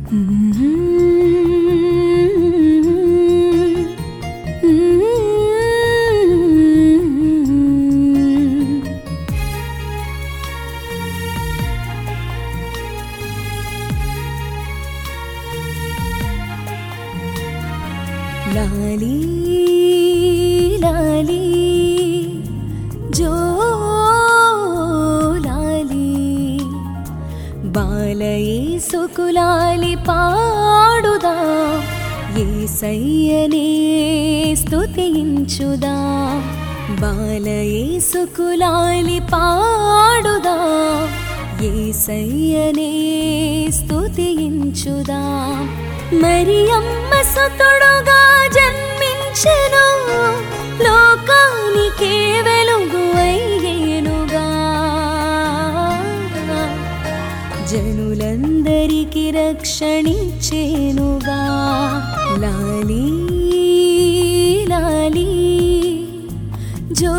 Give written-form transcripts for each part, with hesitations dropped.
లాలీ లాలీ జో లాలీ బాలయేసుకు లాలి పాడుదా యేసయ్యనే స్తుతించుదా బాలయేసుకు లాలి పాడుదా యేసయ్యనే స్తుతించుదా మరియమ్మ సుతుడుగా జన్మించెను లోకానికే వెలుగు అయ్యేనుగా జనులందరికీ రక్షణిచ్చేనుగా లాలీ లాలీ జో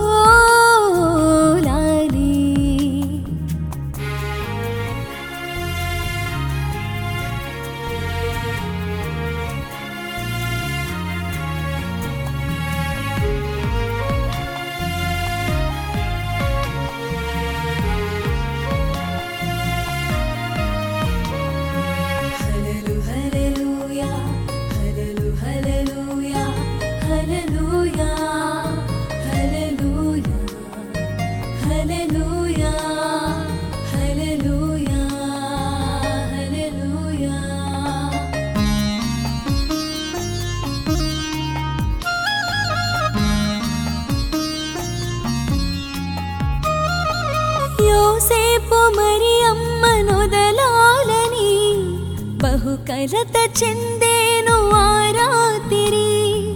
యోసేపు మరియమ్మనొదలాలని బహు కలత చెందేను ఆ రాత్రి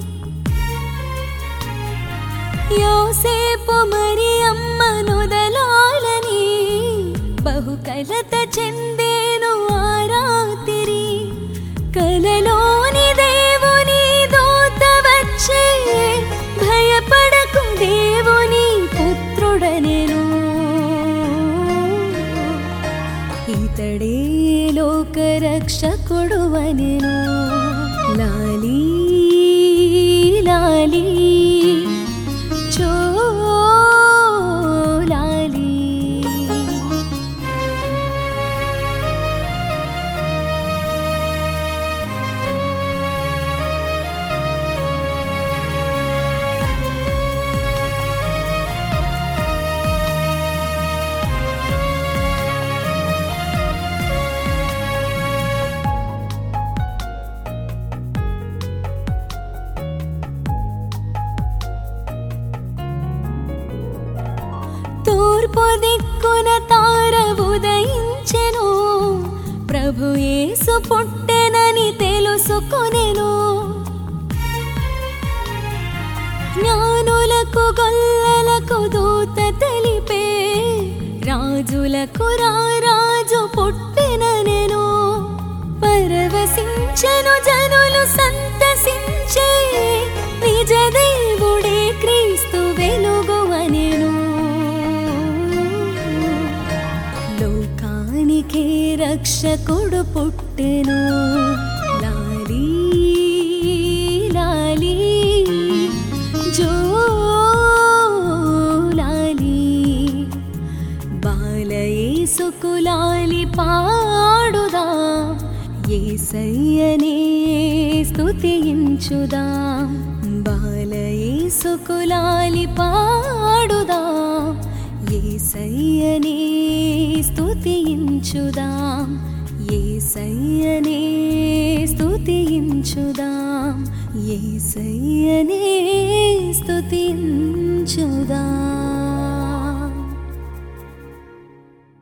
యోసేపు మరియమ్మనొదలాలని బహు కలత చెందేను ఆ రాత్రి కలలోని దేవుని దూత వచ్చే భయపడకు దేవుని పుత్రుడనెను ఇతడే లోక రక్షకుడు అనెను లాలీ లాలీ చో లాలీ తూర్పు దిక్కున తార ఉదయించెను ప్రభు యేసు పుట్టెనని తెలుసుకొనెను జ్ఞానులకు గొల్లలకు దూత తెలిపే రాజులకు రారాజు పుట్టెననెను పరవశించెను జనులు సంతసించే నిజ దేవుడే క్రీస్తు వెలుగు అనెను లోకానికే రక్షకుడు పుట్టెను లాలీ లాలీ జో లాలీ బాలయేసుకు లాలి పాడుదా యేసయ్యనే స్తుతించుదా బాలయేసుకు లాలి పాడుదా యేసయ్యనే స్తుతించుదా యేసయ్యనే స్తుతించుదా యేసయ్యనే స్తుతించుదా